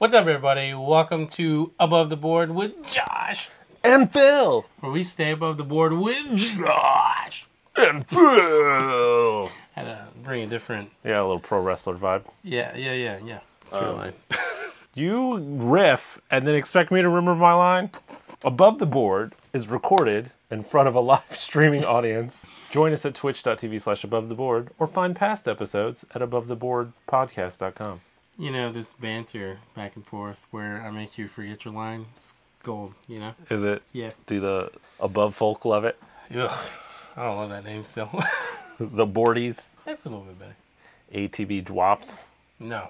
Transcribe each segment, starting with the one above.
What's up, everybody? Welcome to Above the Board with Josh. And Phil. Where we stay above the board with Josh. And Phil. Had to bring a different... Yeah, a little pro wrestler vibe. Yeah. It's real line. You riff and then expect me to remember my line? Above the Board is recorded in front of a live streaming audience. Join us at twitch.tv/abovetheboard or find past episodes at abovetheboardpodcast.com. You know, this banter back and forth where I make you forget your line, it's gold, you know? Is it? Yeah. Do the above folk love it? Ugh. I don't love that name still. The Boardies? That's a little bit better. ATB Dwops? No.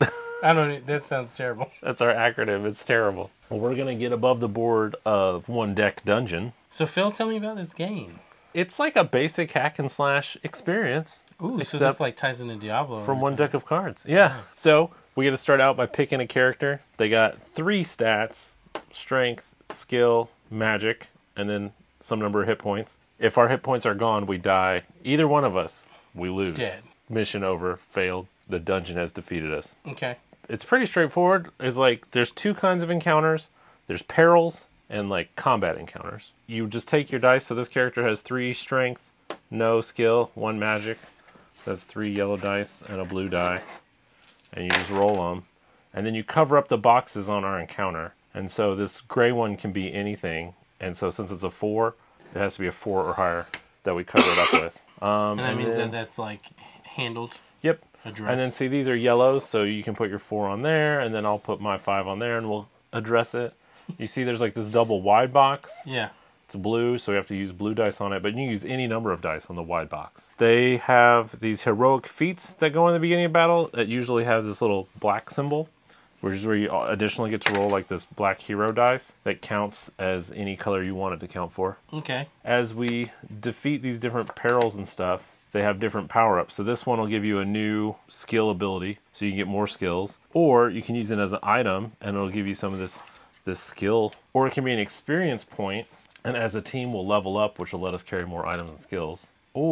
I don't... That sounds terrible. That's our acronym. It's terrible. Well, we're going to get above the board of One Deck Dungeon. So, Phil, tell me about this game. It's like a basic hack and slash experience. Ooh, so this like ties into Diablo. From one deck of cards. Yeah. Nice. So we get to start out by picking a character. They got 3 stats: strength, skill, magic, and then some number of hit points. If our hit points are gone, we die. Either one of us, we lose. Dead. Mission over. Failed. The dungeon has defeated us. Okay. It's pretty straightforward. It's like there's 2 kinds of encounters. There's perils and like combat encounters. You just take your dice. So this character has 3 strength, no skill, 1 magic. That's 3 yellow dice and a blue die. And you just roll them. And then you cover up the boxes on our encounter. And so this gray one can be anything. And so since it's a 4, it has to be a 4 or higher that we cover it up with. And that means that that's like handled. Yep. Addressed. And then see, these are yellows, so you can put your 4 on there, and then I'll put my 5 on there, and we'll address it. You see there's like this double wide box. Yeah. It's blue, so we have to use blue dice on it, but you can use any number of dice on the wide box. They have these heroic feats that go in the beginning of battle that usually have this little black symbol, which is where you additionally get to roll like this black hero dice that counts as any color you want it to count for. Okay. As we defeat these different perils and stuff, they have different power-ups. So this one will give you a new skill ability, so you can get more skills. Or you can use it as an item, and it'll give you some of this skill. Or it can be an experience point, and as a team we'll level up, which will let us carry more items and skills.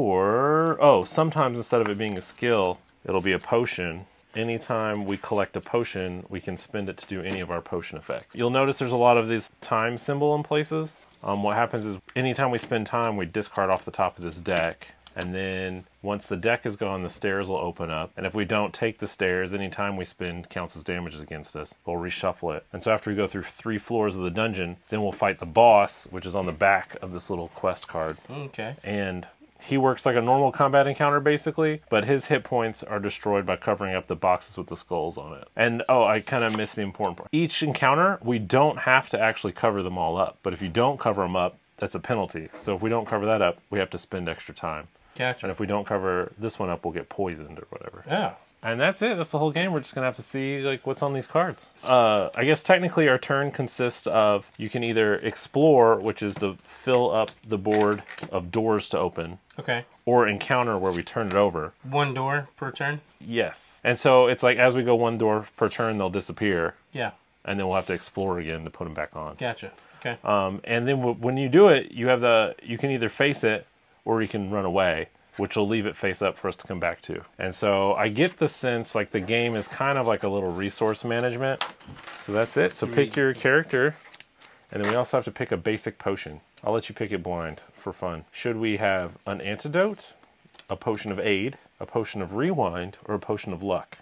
Or, sometimes instead of it being a skill, it'll be a potion. Anytime we collect a potion, we can spend it to do any of our potion effects. You'll notice there's a lot of this time symbol in places. What happens is anytime we spend time, we discard off the top of this deck. And then once the deck is gone, the stairs will open up. And if we don't take the stairs, any time we spend counts as damages against us. We'll reshuffle it. And so after we go through 3 floors of the dungeon, then we'll fight the boss, which is on the back of this little quest card. Okay. And he works like a normal combat encounter, basically, but his hit points are destroyed by covering up the boxes with the skulls on it. And, I kind of missed the important part. Each encounter, we don't have to actually cover them all up. But if you don't cover them up, that's a penalty. So if we don't cover that up, we have to spend extra time. Gotcha. And if we don't cover this one up, we'll get poisoned or whatever. Yeah. And that's it. That's the whole game. We're just going to have to see like what's on these cards. I guess technically our turn consists of, you can either explore, which is to fill up the board of doors to open. Okay. Or encounter, where we turn it over. 1 door per turn? Yes. And so it's like as we go 1 door per turn, they'll disappear. Yeah. And then we'll have to explore again to put them back on. Gotcha. Okay. And then when you do it, you can either face it or you can run away, which will leave it face up for us to come back to. And so I get the sense like the game is kind of like a little resource management. So that's it. So pick your character, and then we also have to pick a basic potion. I'll let you pick it blind for fun. Should we have an antidote, a potion of aid, a potion of rewind, or a potion of luck?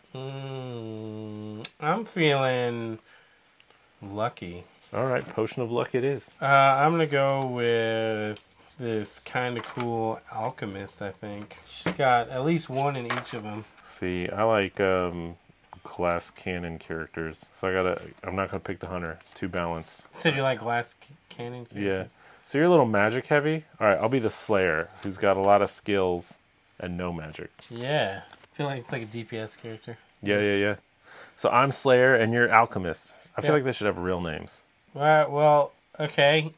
I'm feeling lucky. All right, potion of luck it is. I'm going to go with this kind of cool alchemist, I think. She's got at least 1 in each of them. See, I like glass cannon characters, so I'm not gonna pick the hunter. It's too balanced. Said you like glass cannon characters? Yeah. So you're a little magic heavy. All right, I'll be the slayer, who's got a lot of skills and no magic. Yeah. I feel like it's like a DPS character. Yeah. So I'm slayer, and you're alchemist. I feel Yeah. like they should have real names. Well, okay.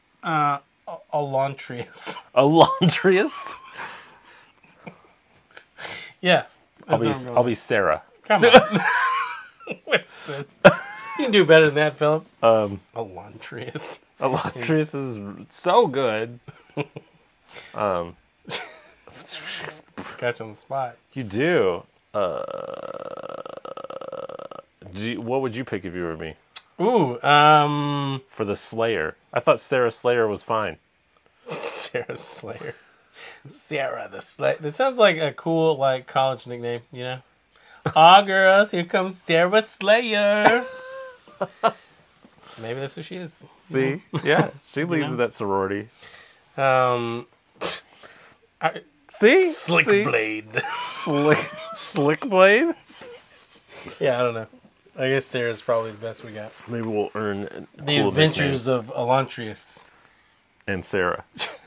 Elontrius. Elondrius? Yeah. I'll be Sarah. Come on. What's this? You can do better than that, Philip. Elontrius. Elondrius is so good. Got you on the spot. You do. What would you pick if you were me? Ooh, For the Slayer. I thought Sarah Slayer was fine. Sarah Slayer. Sarah the Slayer. That sounds like a cool, like, college nickname, you know? Aw, girls, here comes Sarah Slayer. Maybe that's who she is. See? Yeah, she leads that sorority. See? Slick See? Blade. Slick Blade? Yeah, I don't know. I guess Sarah's probably the best we got. Maybe we'll earn The Adventures of Elantrius. and Sarah.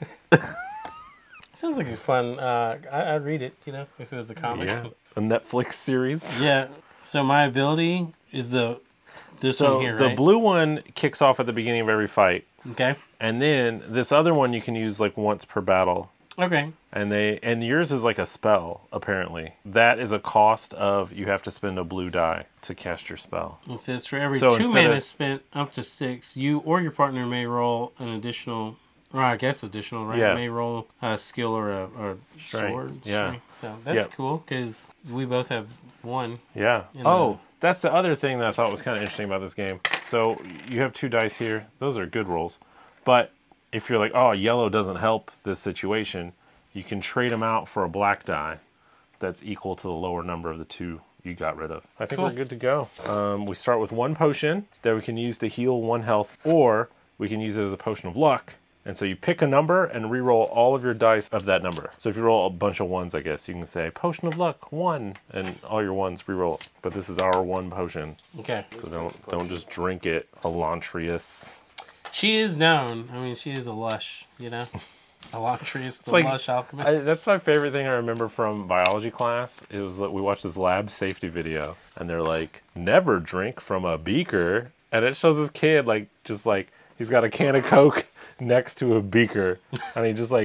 Sounds like a fun. I'd read it, you know, if it was a comic. Yeah. A Netflix series. Yeah. So my ability is this So one here, the right? blue one kicks off at the beginning of every fight. Okay. And then this other one you can use like once per battle. Okay. And yours is like a spell, apparently. That is a cost of you have to spend a blue die to cast your spell. It says for every So 2 instead mana of- spent up to 6, you or your partner may roll an additional, or I guess additional, right? Yeah. May roll a skill or a Strength. sword. Yeah. Strength. So that's Yeah. cool because we both have one. Yeah. In Oh, that's the other thing that I thought was kind of interesting about this game. So you have 2 dice here. Those are good rolls. But if you're like, oh, yellow doesn't help this situation, you can trade them out for a black die that's equal to the lower number of the 2 you got rid of. I think Cool. we're good to go. We start with 1 potion that we can use to heal 1 health, or we can use it as a potion of luck. And so you pick a number and re-roll all of your dice of that number. So if you roll a bunch of 1s, I guess, you can say, potion of luck, 1, and all your 1s re-roll. But this is our 1 potion, Okay. so don't just drink it, Elantrius. She is known. I mean, she is a lush, you know? Elantrius, the lush alchemist. That's my favorite thing I remember from biology class. It was that we watched this lab safety video, and they're like, never drink from a beaker. And it shows this kid, he's got a can of Coke next to a beaker, and he just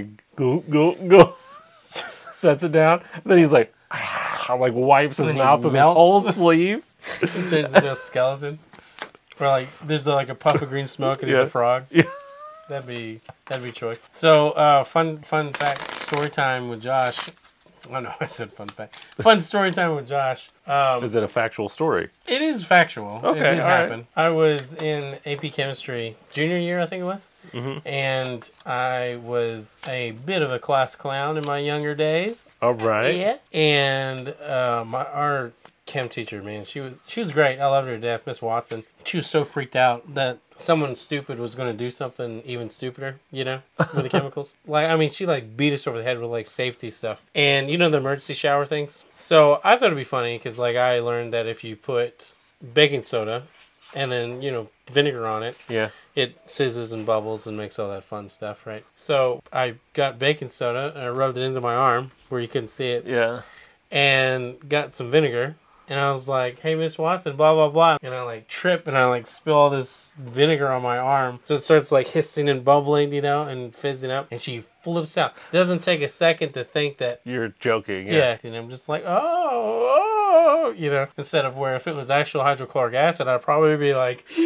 go, sets it down. And then he's like wipes his then he mouth with his melts. whole sleeve. It turns into a skeleton. Or like, there's a puff of green smoke and he's Yeah. a frog. Yeah. That'd be choice. So, fun fact, story time with Josh. Oh no, I said fun fact. Fun story time with Josh. Is it a factual story? It is factual. Okay, It did all right. happen. I was in AP Chemistry junior year, I think it was. Mm-hmm. And I was a bit of a class clown in my younger days. All right. Yeah. And our chem teacher, man, she was great. I loved her to death, Miss Watson. She was so freaked out that someone stupid was going to do something even stupider, you know, with the chemicals. She beat us over the head with safety stuff. And you know the emergency shower things? So I thought it'd be funny because I learned that if you put baking soda and then, vinegar on it, Yeah. it sizzles and bubbles and makes all that fun stuff, right? So I got baking soda and I rubbed it into my arm where you couldn't see it Yeah. and got some vinegar. And I was like, hey, Miss Watson, blah, blah, blah. And I trip and I spill all this vinegar on my arm. So it starts hissing and bubbling, and fizzing up. And she flips out. Doesn't take a second to think that, You're joking. yeah. And I'm just like, oh, instead of where if it was actual hydrochloric acid, I'd probably be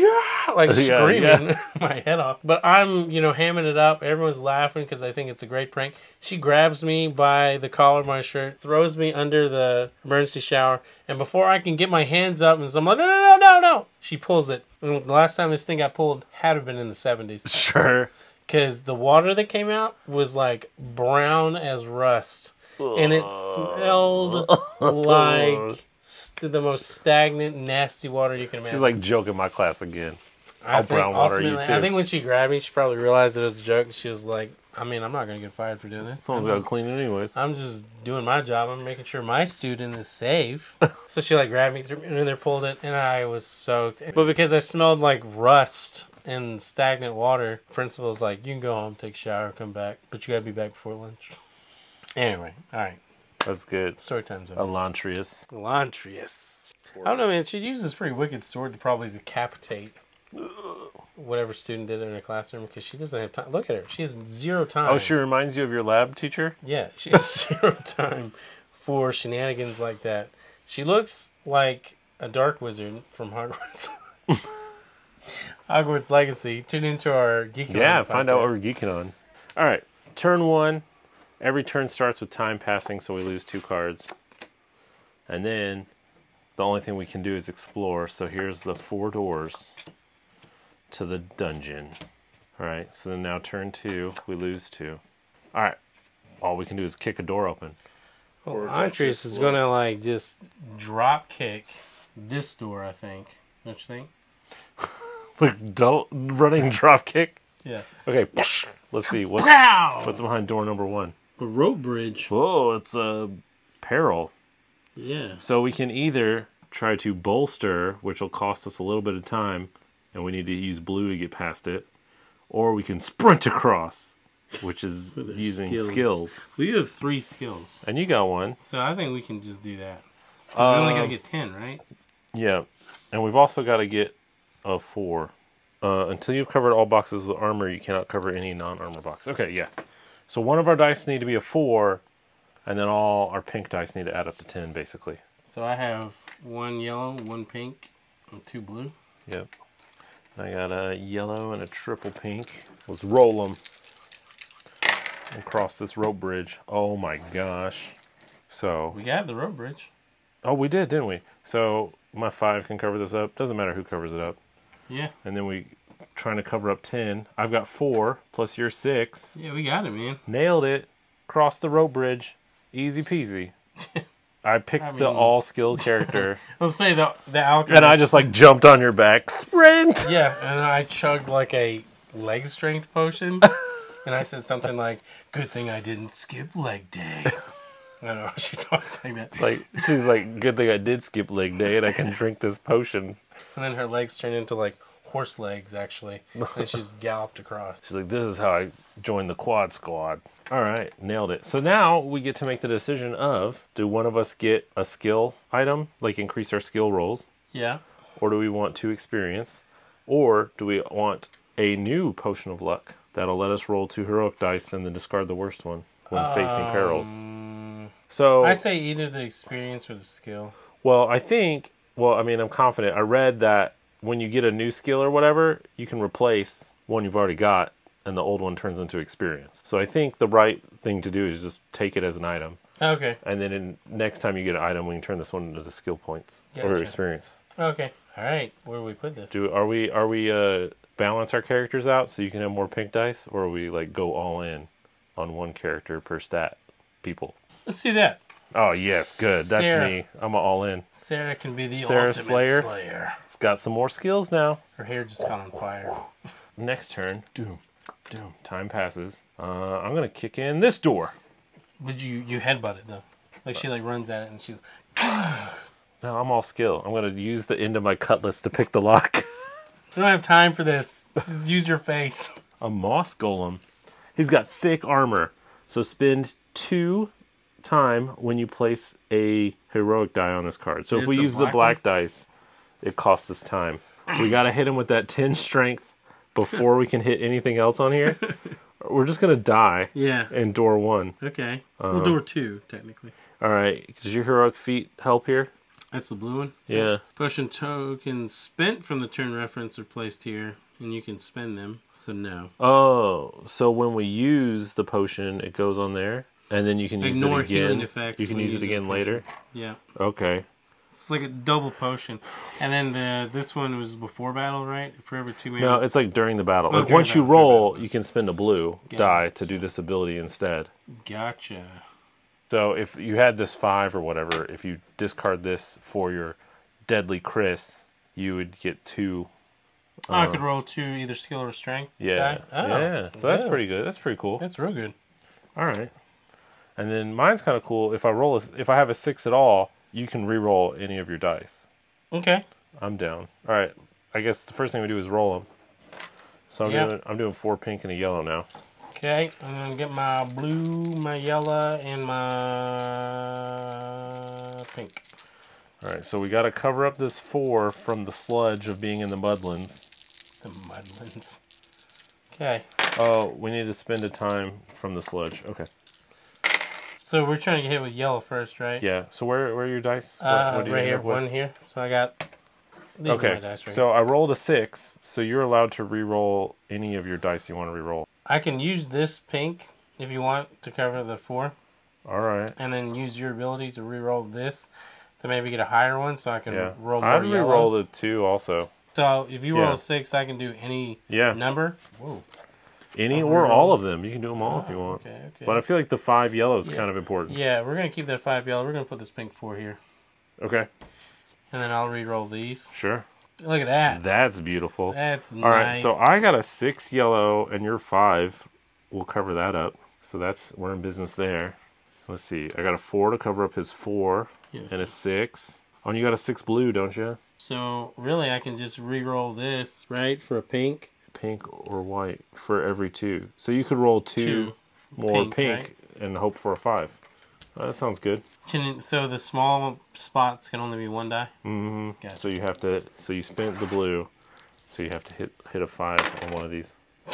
screaming my head off. But I'm, hamming it up. Everyone's laughing because I think it's a great prank. She grabs me by the collar of my shirt, throws me under the emergency shower, and before I can get my hands up, and so I'm like, no, she pulls it. And the last time this thing got pulled had to have been in the 70s. Sure. Because the water that came out was brown as rust. And it smelled like the most stagnant, nasty water you can imagine. She's joking my class again. I brown water you too. I think when she grabbed me, she probably realized it was a joke. She was like, I'm not going to get fired for doing this. Someone's got to clean it anyways. I'm just doing my job. I'm making sure my student is safe. So she grabbed me, threw me in there, pulled it, and I was soaked. But because I smelled like rust and stagnant water, principal's like, you can go home, take a shower, come back, but you got to be back before lunch. Anyway, all right. That's good. Story time's over. Elantrius. Elantrius. I don't know, man. She'd use this pretty wicked sword to probably decapitate whatever student did it in her classroom because she doesn't have time. Look at her. She has zero time. Oh, she reminds you of your lab teacher? Yeah, she has zero time for shenanigans like that. She looks like a dark wizard from Hogwarts. Hogwarts Legacy. Tune into our Geeking Yeah, On find out what podcast. we're geeking on. All right, turn 1. Every turn starts with time passing, so we lose 2 cards. And then the only thing we can do is explore. So here's the 4 doors to the dungeon. All right, so then now turn 2, we lose 2. All right, all we can do is kick a door open. Well, Antris is going to, like, just drop kick this door, I think. Don't you think? Like, running drop kick? Yeah. Okay, let's see. What's behind door number 1? A rope bridge. Whoa, it's a peril. Yeah. So we can either try to bolster, which will cost us a little bit of time, and we need to use blue to get past it, or we can sprint across, which is using skills. Well, you have 3 skills. And you got 1. So I think we can just do that. 'Cause we only got to get 10, right? Yeah. And we've also got to get a 4. Until you've covered all boxes with armor, you cannot cover any non-armor box. Okay, yeah. So one of our dice need to be a 4, and then all our pink dice need to add up to 10, basically. So I have 1 yellow, 1 pink, and 2 blue. Yep. I got a yellow and a triple pink. Let's roll them. And cross this rope bridge. Oh my gosh. So. We got the rope bridge. Oh, we did, didn't we? So my 5 can cover this up. Doesn't matter who covers it up. Yeah. And then we trying to cover up 10. I've got 4 plus your 6. Yeah, we got it, man. Nailed it. Crossed the rope bridge. Easy peasy. I picked the all-skill character. Let's say the alchemist. And I just like jumped on your back. Sprint! Yeah, and I chugged like a leg strength potion. And I said something like, "Good thing I didn't skip leg day." I don't know. She talked like that. Like, she's like, "Good thing I did skip leg day and I can drink this potion." And then her legs turned into like horse legs, actually. And she's galloped across. She's like, "This is how I joined the quad squad." All right, nailed it. So now we get to make the decision of, do one of us get a skill item, like increase our skill rolls? Yeah. Or do we want 2 experience? Or do we want a new potion of luck that'll let us roll 2 heroic dice and then discard the worst one when facing perils? So I'd say either the experience or the skill. Well, I mean, I'm confident. I read that when you get a new skill or whatever, you can replace one you've already got, and the old one turns into experience. So I think the right thing to do is just take it as an item. Okay. And then next time you get an item, we can turn this one into the skill points or experience. Okay. All right. Where do we put this? Are we balance our characters out so you can have more pink dice, or are we like go all in on one character per stat? People. Let's do that. Oh yes, good. That's Sarah. me. I'm all in. Sarah can be the Sarah ultimate Slayer. It's got some more skills now. Her hair just got on fire. Next turn. Doom. Time passes. I'm gonna kick in this door. But you headbutt it though. Like she like runs at it and she's. No, I'm all skill. I'm gonna use the end of my cutlass to pick the lock. We don't have time for this. Just use your face. A moss golem. He's got thick armor. So spend 2 time when you place a heroic die on this card. So if we use the black dice, it costs us time. We gotta hit him with that 10 strength before we can hit anything else on here. We're just gonna die. Yeah. In door 1. Okay. Well, door 2 technically. All right. Does your heroic feat help here? That's the blue one? Yeah. Potion tokens spent from the turn reference are placed here, and you can spend them, so no. Oh, so when we use the potion, it goes on there, and then you can use it again. Healing effects. You can use it again later? Yeah. Okay. It's like a double potion. And then this one was before battle, right? Forever 2 mana? No, it's like during the battle. Like once you roll, you can spend a blue die to do this ability instead. Gotcha. So if you had this 5 or whatever, if you discard this for your deadly Chris, you would get 2. I could roll 2 either skill or strength. Yeah. Yeah. So that's pretty good. That's pretty cool. That's real good. All right. And then mine's kind of cool. If I have a 6 at all, you can re-roll any of your dice. Okay. I'm down. All right. I guess the first thing we do is roll them. So I'm doing 4 pink and a yellow now. Okay, I'm going to get my blue, my yellow, and my pink. All right, so we got to cover up this 4 from the sludge of being in the mudlands. The mudlands. Okay. Oh, we need to spend a time from the sludge. Okay. So we're trying to get hit with yellow first, right? Yeah. So where are your dice? What right here, 1 here. So I got these are my dice right so I rolled a 6, so you're allowed to re-roll any of your dice you want to re-roll. I can use this pink if you want to cover the 4. All right. And then use your ability to re-roll this to maybe get a higher one so I can roll more I'd re-roll yellows? the 2 also. So if you roll a 6, I can do any number? Whoa. Any or all of them. You can do them all if you want. Okay. But I feel like the 5 yellow is kind of important. Yeah, we're going to keep that 5 yellow. We're going to put this pink 4 here. Okay. And then I'll re-roll these. Sure. Look at that. That's beautiful. That's nice. All right, so I got a 6 yellow and you're 5. We'll cover that up. So we're in business there. Let's see. I got a 4 to cover up his 4 and a 6. Oh, and you got a 6 blue, don't you? So really, I can just re-roll this, right, for a pink. Pink or white for every 2. So you could roll 2 more pink right? and hope for a 5. That sounds good. So the small spots can only be 1 die? Mm-hmm. Gotcha. So you have to. So you spent the blue. So you have to hit a 5 on one of these.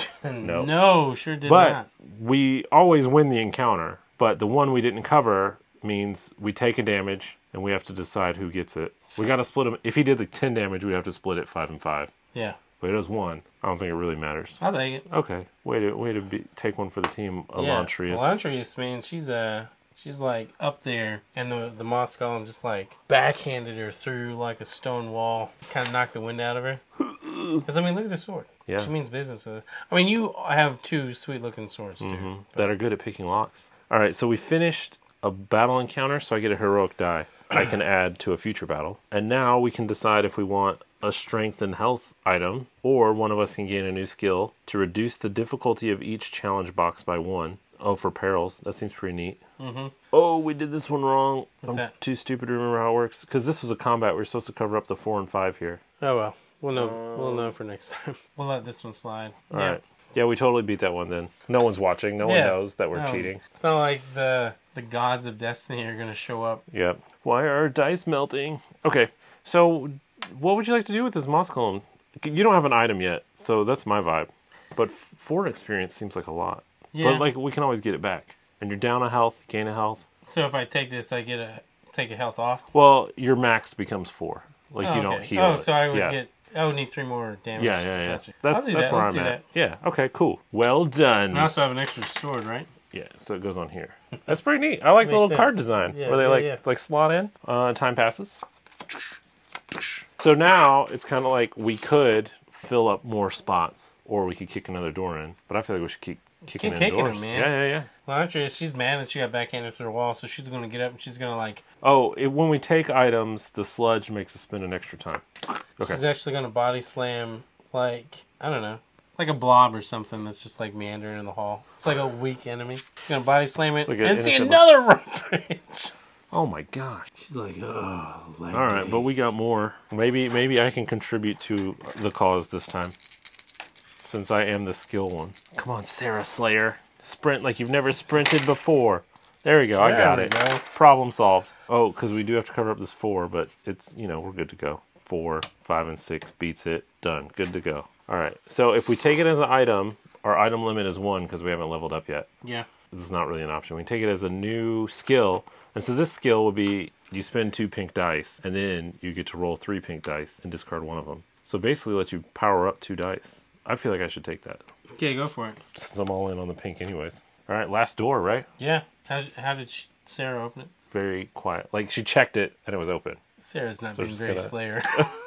No, sure did but not. We always win the encounter. But the one we didn't cover means we take a damage and we have to decide who gets it. We got to split them. If he did the 10 damage, we'd have to split it 5 and 5. Yeah. But it does 1. I don't think it really matters. I'll take it. Okay. Way to take one for the team, Elantrius. Elantrius, man, she's like up there, and the Moss Golem just like backhanded her through like a stone wall, kind of knocked the wind out of her. Because I mean, look at the sword. Yeah. She means business with it. I mean, you have 2 sweet looking swords too. That are good at picking locks. All right, so we finished a battle encounter, so I get a heroic die. I can add to a future battle. And now we can decide if we want a strength and health item, or one of us can gain a new skill to reduce the difficulty of each challenge box by 1. Oh, for perils. That seems pretty neat. Mm-hmm. Oh, we did this one wrong. What's that? Too stupid to remember how it works. Because this was a combat. We're supposed to cover up the 4 and 5 here. Oh well, we'll know for next time. We'll let this one slide. All right. Yeah, we totally beat that one then. No one's watching. No one knows that we're cheating. It's not like the gods of Destiny are going to show up. Yep. Why are our dice melting? Okay, so what would you like to do with this Moss Golem? You don't have an item yet, so that's my vibe. But 4 experience seems like a lot. Yeah. But like we can always get it back. And you're down a health, gain a health. So if I take this, I take a health off? Well, your max becomes 4. Like you don't heal. Oh, so I would need 3 more damage. Yeah. Gotcha. That's where I'm at. Yeah, okay, cool. Well done. I also have an extra sword, right? Yeah, so it goes on here. That's pretty neat. I like the little card design where they like slot in. Time passes. So now it's kind of like we could fill up more spots, or we could kick another door in. But I feel like we should keep kicking doors. Them, man. Yeah. Well, she's mad that she got backhanded through a wall, so she's going to get up and she's going to like... Oh, when we take items, the sludge makes us spend an extra time. Okay. She's actually going to body slam, like, I don't know, like a blob or something that's just like meandering in the hall. It's like a weak enemy. She's going to body slam it and see another rope bridge. Oh my gosh. She's like, oh, like all right, but we got more. Maybe I can contribute to the cause this time, since I am the skill one. Come on, Sarah Slayer. Sprint like you've never sprinted before. There we go. I got it. Go. Problem solved. Oh, because we do have to cover up this 4, but it's, we're good to go. 4, 5, and 6 beats it. Done. Good to go. All right. So if we take it as an item, our item limit is 1 because we haven't leveled up yet. Yeah. This is not really an option. We take it as a new skill. And so this skill will be you spend 2 pink dice, and then you get to roll 3 pink dice and discard one of them. So basically let you power up 2 dice. I feel like I should take that. Okay, go for it. Since I'm all in on the pink anyways. All right, last door, right? Yeah. How did Sarah open it? Very quiet. Like, she checked it, and it was open. Sarah's not being very Slayer.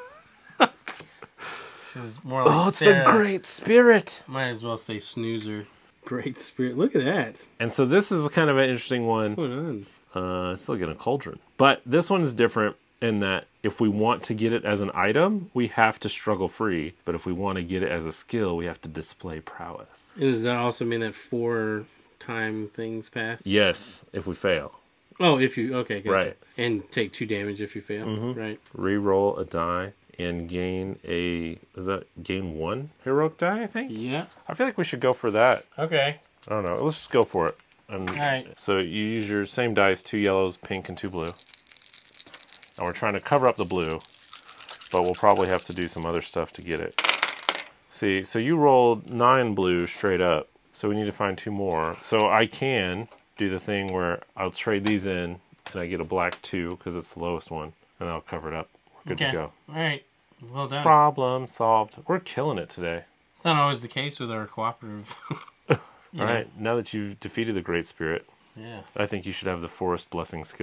She's more like it's Sarah. the Great Spirit. Might as well say snoozer. Great Spirit. Look at that. And so this is kind of an interesting one. What's going on? Still getting a cauldron. But this one is different in that if we want to get it as an item, we have to struggle free. But if we want to get it as a skill, we have to display prowess. And does that also mean that 4 time things pass? Yes, if we fail. Oh, if you... Okay, gotcha. Right. And take 2 damage if you fail. Mm-hmm. Right. Reroll a die and gain gain 1 heroic die, I think? Yeah. I feel like we should go for that. Okay. I don't know. Let's just go for it. All right. So you use your same dice, 2 yellows, pink, and 2 blue. And we're trying to cover up the blue, but we'll probably have to do some other stuff to get it. See, so you rolled 9 blue straight up, so we need to find 2 more. So I can do the thing where I'll trade these in, and I get a black 2 because it's the lowest one, and I'll cover it up. We're good to go. All right. Well done. Problem solved. We're killing it today. It's not always the case with our cooperative. All right, now that you've defeated the Great Spirit, yeah, I think you should have the Forest Blessing skill.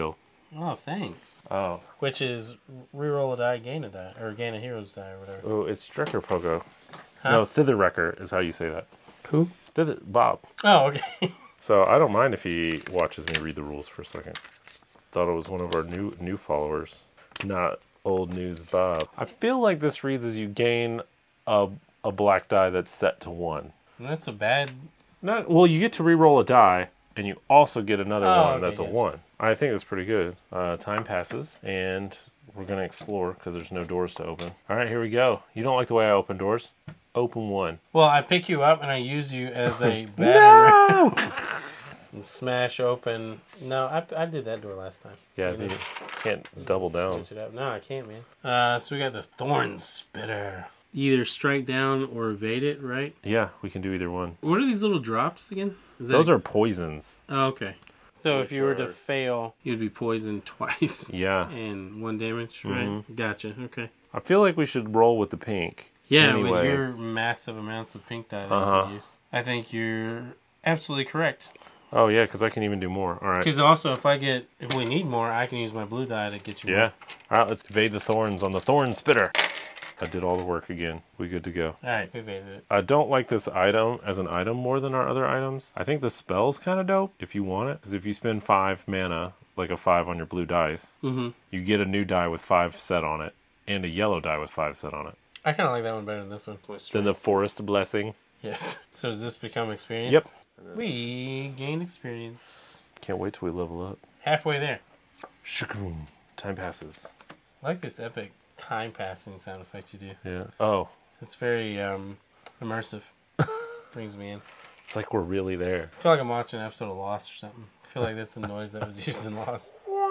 Oh, thanks. Oh. Which is reroll a die, gain a die, or gain a hero's die, or whatever. Oh, it's Drecker Pogo. Huh? No, Thitherwrecker is how you say that. Who? Bob. Oh, okay. So I don't mind if he watches me read the rules for a second. Thought it was one of our new followers, not old news Bob. I feel like this reads as you gain a black die that's set to 1. That's a bad... Well, you get to re-roll a die, and you also get another one okay, that's a 1. I think that's pretty good. Time passes, and we're going to explore because there's no doors to open. All right, here we go. You don't like the way I open doors? Open 1. Well, I pick you up and I use you as a batter. No! And smash open... No, I did that door last time. Yeah, you can't double down. Switch it up. No, I can't, man. So we got the Thorn Spitter. Either strike down or evade it, right? Yeah, we can do either one. What are these little drops again? Those are poisons. Oh, okay. So if you were to are- fail, you'd be poisoned twice. Yeah. And 1 damage, right? Gotcha. Okay. I feel like we should roll with the pink. Yeah, Anyways. with your massive amounts of pink dye that you can use. I think you're absolutely correct. Oh, yeah, because I can even do more. All right. Because also, if we need more, I can use my blue dye to get you more. Yeah. All right, let's evade the thorns on the Thorn Spitter. I did all the work again. We good to go. All right, we evaded it. I don't like this item as an item more than our other items. I think the spell's kind of dope if you want it. Because if you spend 5 mana, like a 5 on your blue dice, you get a new die with 5 set on it, and a yellow die with 5 set on it. I kind of like that one better than this one. Then the Forest Blessing. Yes. So does this become experience? Yep. We gained experience. Can't wait till we level up. Halfway there. Shakaroom. Time passes. I like this epic time passing sound effect you do. Yeah. Oh. It's very immersive. Brings me in. It's like we're really there. I feel like I'm watching an episode of Lost or something. I feel like that's the noise that was used in Lost.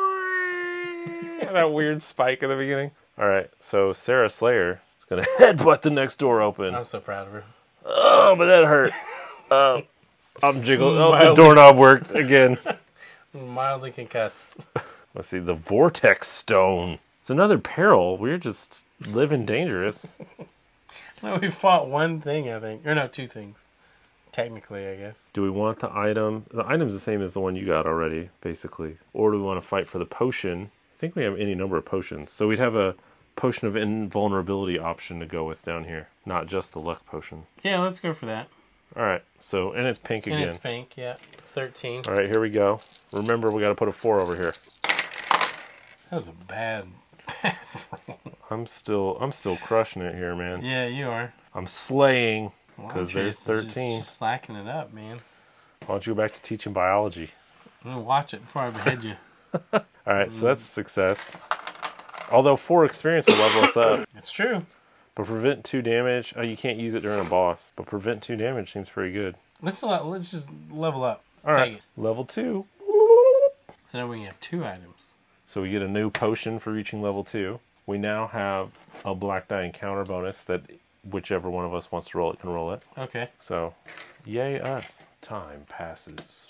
That weird spike at the beginning. All right. So Sarah Slayer is going to headbutt the next door open. I'm so proud of her. Oh, but that hurt. I'm jiggling. Oh, the doorknob worked again. Mildly concussed. Let's see. The Vortex Stone. It's another peril. We're just living dangerous. No, we fought one thing, I think. Or no, 2 things. Technically, I guess. Do we want the item? The item's the same as the one you got already, basically. Or do we want to fight for the potion? I think we have any number of potions. So we'd have a potion of invulnerability option to go with down here. Not just the luck potion. Yeah, let's go for that. All right. So, and it's pink again. And it's pink, yeah. 13. All right, here we go. Remember, we got to put a 4 over here. That was a bad roll. I'm still crushing it here, man. Yeah, you are. I'm slaying Well, because there's 13. Just slacking it up, man. Why don't you go back to teaching biology? I'm going to watch it before I behead you. All right, so that's a success. Although 4 experience will level us up. It's true. But prevent 2 damage. Oh, you can't use it during a boss. But prevent 2 damage seems pretty good. Let's just level up. All right, Take it. level 2. So now we can have 2 items. So we get a new potion for reaching level 2. We now have a black die encounter bonus that whichever one of us wants to roll it can roll it. Okay. So, yay us. Time passes.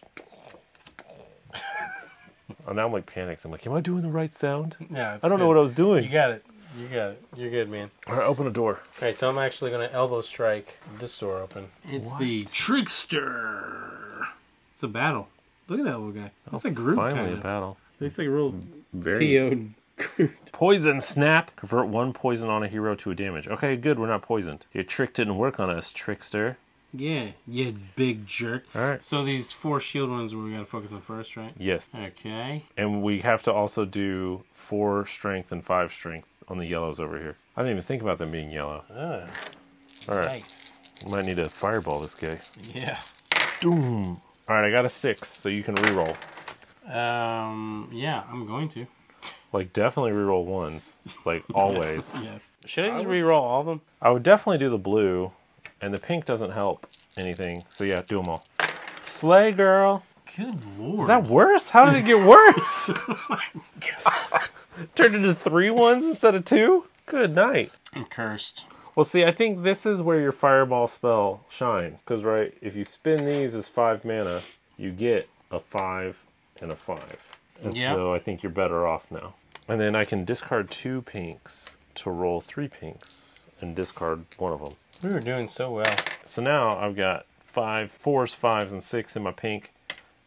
Oh, now I'm like panicked. I'm like, am I doing the right sound? Yeah, I don't know what I was doing. You got it. You got it. You're good, man. All right, open a door. All right, so I'm actually going to elbow strike this door open. It's the Trickster. It's a battle. Look at that little guy. Looks like Groot, Finally kind a of. battle. Looks like a real Very PO'd Groot. Poison snap. Convert 1 poison on a hero to a damage. Okay, good. We're not poisoned. Your trick didn't work on us, Trickster. Yeah, you big jerk. All right. So these 4 shield ones we got to focus on first, right? Yes. Okay. And we have to also do 4 strength and 5 strength on the yellows over here. I didn't even think about them being yellow. Ah, All right. nice. Might need to fireball this guy. Yeah. Doom. All right, I got a 6, so you can reroll. Yeah, I'm going to. Like, definitely reroll 1s. Like, always. Yeah. Should I just re-roll all of them? I would definitely do the blue, and the pink doesn't help anything. So, yeah, do them all. Slay, girl. Good lord. Is that worse? How did it get worse? Oh my God. Turned into 3 ones instead of 2? Good night. I'm cursed. Well, see, I think this is where your fireball spell shines. Because, right, if you spin these as 5 mana, you get a 5 and a 5. And so I think you're better off now. And then I can discard 2 pinks to roll 3 pinks and discard 1 of them. We were doing so well. So now I've got 5, 4s, 5s, and 6 in my pink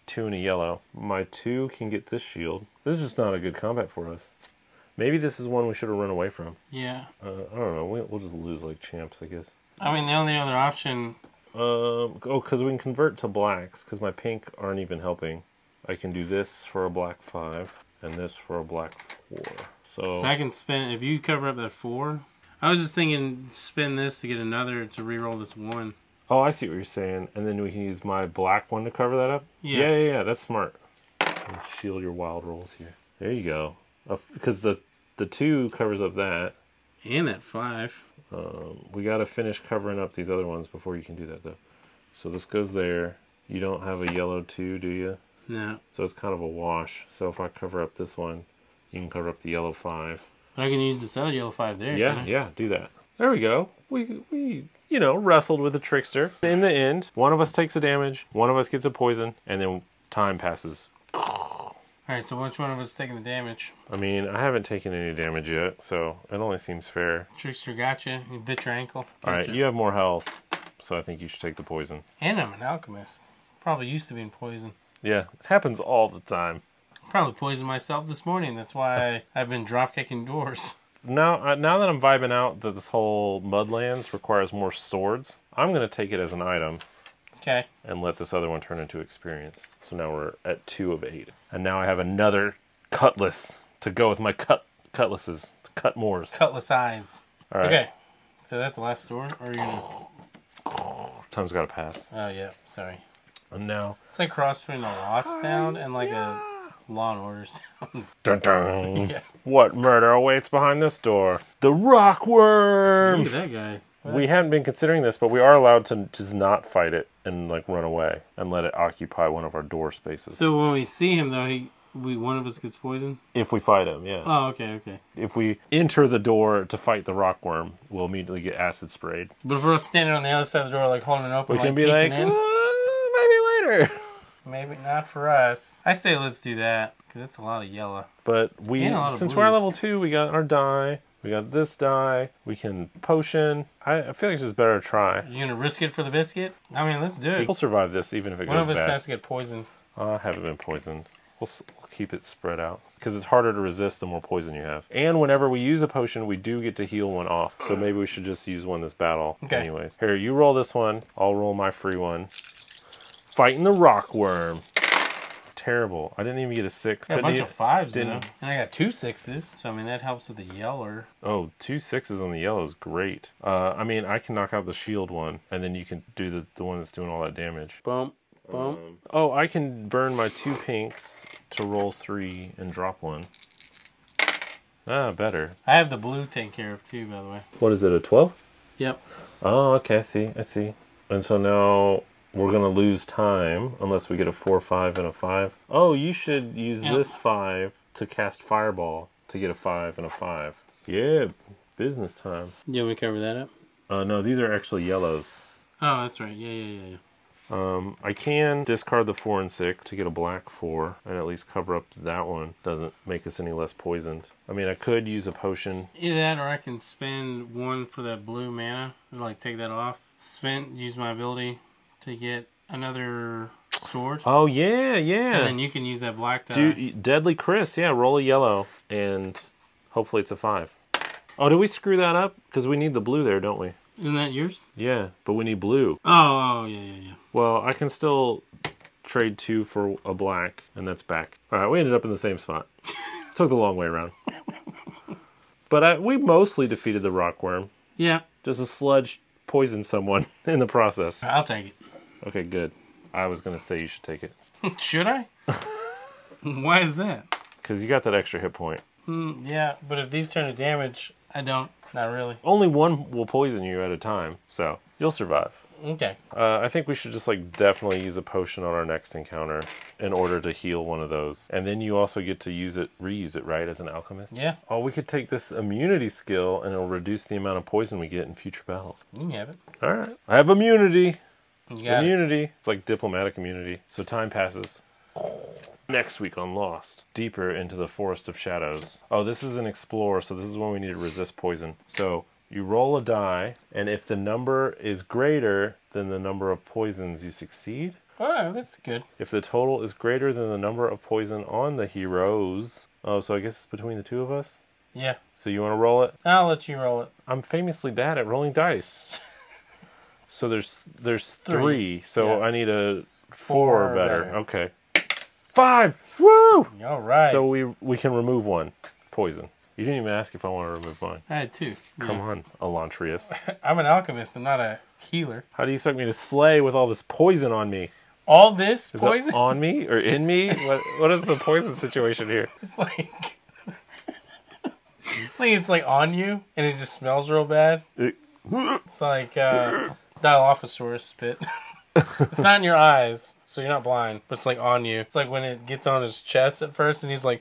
2 and a yellow. My 2 can get this shield. This is just not a good combat for us. Maybe this is one we should have run away from. Yeah. I don't know. We'll just lose like champs, I guess. I mean, the only other option... because we can convert to blacks, because my pink aren't even helping. I can do this for a black 5, and this for a black 4. So I can spend... If you cover up that 4... I was just thinking spend this to get another to reroll this 1. Oh, I see what you're saying. And then we can use my black one to cover that up? Yeah. Yeah. That's smart. And shield your wild rolls here. There you go. Because the 2 covers up that. And that 5. We got to finish covering up these other ones before you can do that, though. So this goes there. You don't have a yellow 2, do you? No. So it's kind of a wash. So if I cover up this one, you can cover up the yellow 5. But I can use this other yellow 5 there. Yeah, do that. There we go. We wrestled with the trickster. In the end, one of us takes a damage, one of us gets a poison, and then time passes. Alright, so which one of us is taking the damage? I mean, I haven't taken any damage yet, so it only seems fair. Trickster gotcha. You bit your ankle. Gotcha. Alright, you have more health, so I think you should take the poison. And I'm an alchemist. Probably used to being poisoned. Yeah, it happens all the time. Probably poisoned myself this morning. That's why I've been drop kicking doors. Now that I'm vibing out that this whole Mudlands requires more swords, I'm going to take it as an item. Okay. And let this other one turn into experience. So now we're at 2 of 8. And now I have another cutlass to go with my cutlasses. To cut mores. Cutlass eyes. All right. Okay. So that's the last door? Or you... Time's got to pass. Oh, yeah. Sorry. And now... It's like cross between a Lost sound and like a Law and Order sound. Dun dun. Yeah. What murder awaits behind this door? The Rockworm! Look at that guy. We hadn't been considering this, but we are allowed to just not fight it and like run away and let it occupy one of our door spaces. So when we see him, though, one of us gets poisoned? If we fight him, yeah. Oh, okay. If we enter the door to fight the Rockworm, we'll immediately get acid sprayed. But if we're standing on the other side of the door, like holding it open, we can be like, in, maybe later. Maybe not for us. I say let's do that, because it's a lot of yellow. But since we're at level 2, we got our die. We got this die. We can potion. I feel like it's just better to try. You gonna risk it for the biscuit? I mean, let's do it. We'll survive this even if it goes bad. One of us has to get poisoned. I haven't been poisoned. We'll keep it spread out. Because it's harder to resist the more poison you have. And whenever we use a potion, we do get to heal one off. So maybe we should just use one this battle. Okay. Anyways. Here, you roll this one. I'll roll my free one. Fighting the Rockworm. Terrible. I didn't even get a 6. Got a bunch of 5s, though. And I got 2 6s, so I mean, that helps with the yeller. Oh, 2 6s on the yellow is great. I mean, I can knock out the shield one, and then you can do the one that's doing all that damage. Boom. Boom. Oh, I can burn my 2 pinks to roll 3 and drop 1. Ah, better. I have the blue taken care of, too, by the way. What is it, a 12? Yep. Oh, okay, I see. And so now... we're going to lose time unless we get a 4, 5, and a 5. Oh, you should use this 5 to cast Fireball to get a 5 and a 5. Yeah, business time. You want me to cover that up? No, these are actually yellows. Oh, that's right. Yeah. I can discard the 4 and 6 to get a black 4 and at least cover up that one. Doesn't make us any less poisoned. I mean, I could use a potion. Either that or I can spend 1 for that blue mana. Like, take that off. Use my ability to get another sword. Oh, yeah. And then you can use that black die. Dude, Deadly Chris, yeah, roll a yellow, and hopefully it's a 5. Oh, did we screw that up? Because we need the blue there, don't we? Isn't that yours? Yeah, but we need blue. Oh, yeah. Well, I can still trade 2 for a black, and that's back. All right, we ended up in the same spot. Took the long way around. But we mostly defeated the Rockworm. Yeah. Just a sludge poisoned someone in the process. I'll take it. Okay, good. I was going to say you should take it. Should I? Why is that? Because you got that extra hit point. Yeah, but if these turn to damage, I don't. Not really. Only one will poison you at a time, so you'll survive. Okay. I think we should just definitely use a potion on our next encounter in order to heal one of those. And then you also get to reuse it, right, as an alchemist? Yeah. Oh, we could take this immunity skill and it'll reduce the amount of poison we get in future battles. You can have it. All right. I have immunity. You got immunity. It's like diplomatic immunity. So time passes. Next week on Lost, deeper into the Forest of Shadows. Oh, this is an explorer, so this is when we need to resist poison. So you roll a die, and if the number is greater than the number of poisons you succeed, Oh, that's good. If the total is greater than the number of poison on the heroes... Oh, so I guess it's between the two of us? Yeah. So you want to roll it? I'll let you roll it. I'm famously bad at rolling dice. So there's three. So Yeah. I need a Four four better. better. Okay. 5! Woo! All right. So we can remove one. Poison. You didn't even ask if I want to remove mine. I had 2. Come on, Elantrius. I'm an alchemist. I'm not a healer. How do you expect me to slay with all this poison on me? All this Is poison? it on me or in me? What is the poison situation here? It's like... it's like on you, and it just smells real bad. It's like Dilophosaurus spit. It's not in your eyes, so you're not blind, but it's like on you. It's like when it gets on his chest at first, and he's like...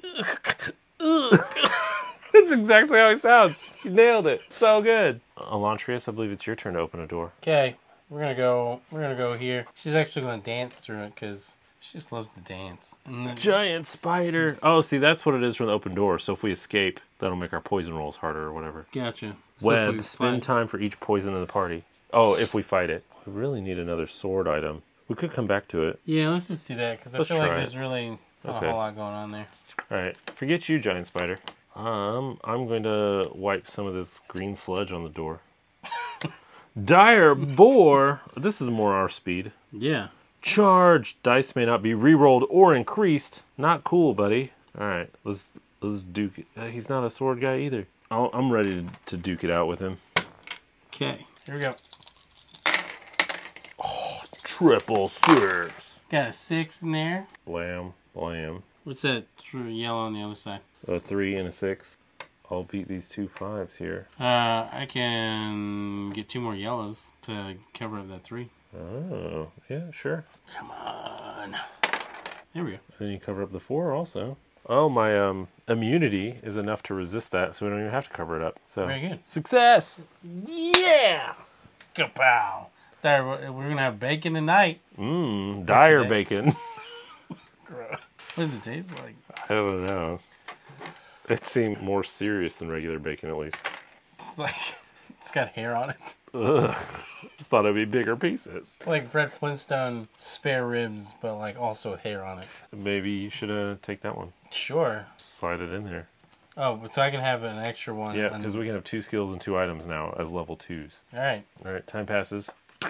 That's exactly how he sounds. You nailed it. So good. Elantrius, I believe it's your turn to open a door. Okay, we're gonna go here. She's actually gonna dance through it because she just loves to dance. And then, Giant spider. Oh, see, that's what it is from the open door. So if we escape, that'll make our poison rolls harder or whatever. gotcha. Web. Spend time for each poison in the party. Oh, if we fight it. We really need another sword item. We could come back to it. Yeah, let's just do that because I Let's feel like try it. there's really not a whole lot going on there. All right. Forget you, giant spider. I'm going to wipe some of this green sludge on the door. Dire boar. This is more our speed. Yeah. Charge. Dice may not be re-rolled or increased. Not cool, buddy. All right, let's duke it. He's not a sword guy either. I'm ready to duke it out with him. Okay, here we go. Triple 6. Got a 6 in there. Blam, blam. What's that? Yellow on the other side. A 3 and a 6. I'll beat these 2 5s here. I can get 2 more yellows to cover up that 3. Oh, yeah, sure. Come on. There we go. Then you cover up the 4 also. Oh, my immunity is enough to resist that, so we don't even have to cover it up. So Very good. Success! Yeah! Kapow! There, we're gonna have bacon tonight. Dire today? bacon. Gross. What does it taste like? I don't know. It seemed more serious than regular bacon, at least. It's like it's got hair on it. Ugh. Just thought it'd be bigger pieces. Like Fred Flintstone spare ribs, but like also with hair on it. Maybe you should take that one. Sure. Slide it in there. Oh, so I can have an extra one. Yeah, because we can have 2 skills and 2 items now as level 2s. All right. All right, time passes.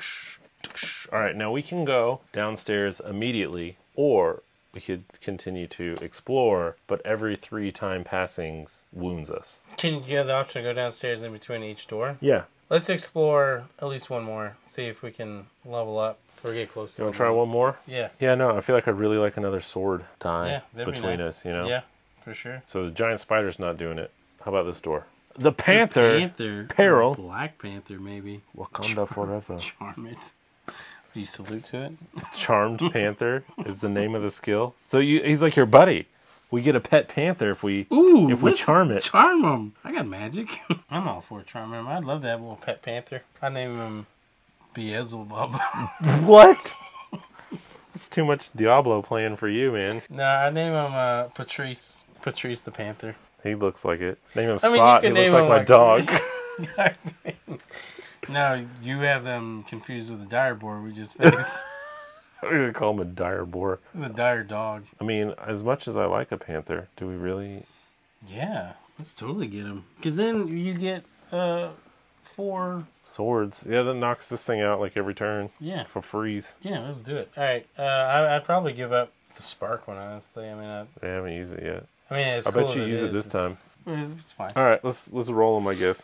All right, now we can go downstairs immediately, or we could continue to explore, but every 3 time passings wounds us. Can you have the option to go downstairs in between each door? Yeah. Let's explore at least one more. See if we can level up or get close to You want to try one more? Yeah. Yeah, no, I feel like I'd really like another sword die Yeah, that'd be between nice. us, you know? Yeah, for sure. So the giant spider's not doing it. How about this door? The Panther. Panther. Peril. Black Panther, maybe. Wakanda forever. Charm it. Do you salute to it? Charmed Panther is the name of the skill. So he's like your buddy. We get a pet panther if we let's charm it. Charm him. I got magic. I'm all for charming him. I'd love to have a little pet panther. I'd name him Beelzebub. What? It's too much Diablo playing for you, man. No, I'd name him Patrice. Patrice the Panther. He looks like it. Name him I mean, Spot. you He can looks name like him my like- dog. No, you have them confused with the dire boar we just faced. I'm gonna call him a dire boar. It's a dire dog. I mean, as much as I like a panther, do we really? Yeah, let's totally get him. Because then you get 4. Swords. Yeah, that knocks this thing out like every turn. Yeah. For freeze. Yeah, let's do it. All right. I'd probably give up the spark one, honestly. I mean, They haven't used it yet. it's I cool bet you as use it is. this time. It's fine. All right, let's roll them, I guess.